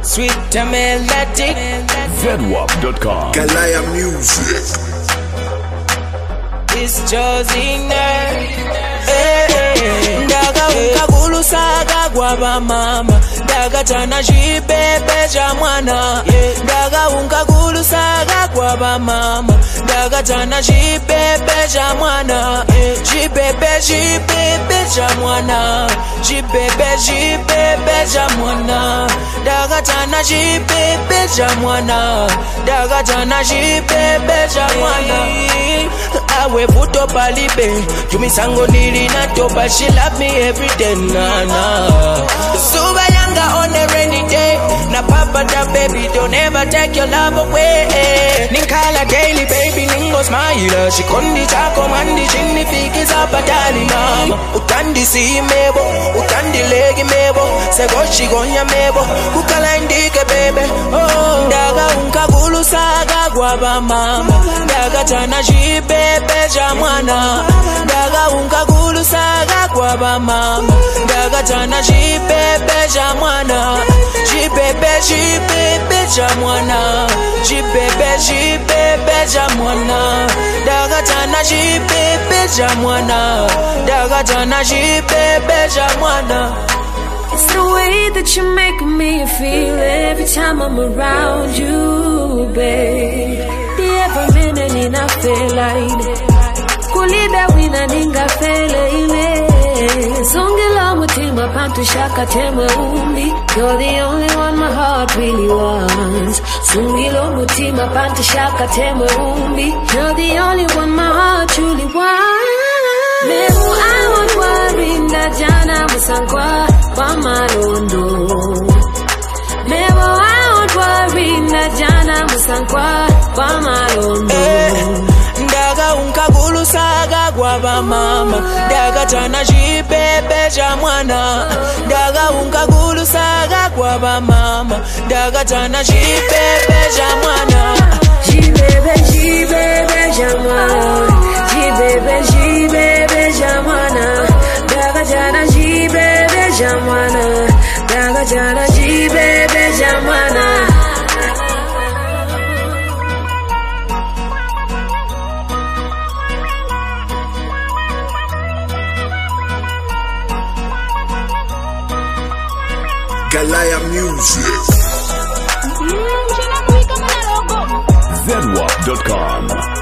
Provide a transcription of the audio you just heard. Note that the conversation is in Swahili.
sweet and melodic. ZWAP.com. Galaya Music. It's Josina. Ndaga unkagulu saga gwaba mama. Ndaga tana jibebe jamwana. Ndaga unkagulu saga gwaba mama. Ndaga tana jibebe jamwana. Jibebe jamwana. Jibebe jamwana. Ndaga tana jibebe jamwana. Ndaga tana jibebe jamwana. Awe puto palibe, Jumi sango nili na topa. She love me every day, na. Suba yanga on a rainy day. Na papa da baby, don't ever take your love away. Ninkala daily baby, ningo smile. She kondi chako mandi chini fiki zapatali mama. Utandi si mebo, utandi legi mebo. Sego chigonya mebo, kukala indike baby. Oh, ndaga unkagulu saga gwaba mama. Ndaga tana jibebe jamwana. Ndaga unkagulu saga gwaba mama. Ndaga tana jibebe jamwana. Jibebe jamwana. Jibebe jamwana. Ndaga tana jibebe jamwana. Ndaga tana jibebe jamwana. It's the way that you make me feel every time I'm around you, babe. Every minute in I feel like kulida wina ninga fele ile. Songela mutima pantu shaka temwe umbi. You're the only one my heart really wants. Sungilo mutima pantu shaka temwe umbi. You're the only one my heart truly wants. Mebu I won't worry ndajana musankwa kwa malondo. Mebu I won't worry ndajana musankwa kwa malondo. Ndaga unkagulu saga gwaba mama. Ndaga tana jibebe jamwana. Ndaga unkagulu saga gwaba mama. Ndaga tana jibebe jamwana. Jibebe jamwana. Jibebe jamwana. Ndaga tana jibebe jamwana. Ndaga tana jibebe jamwana. Galaya Music. ZWAP.com.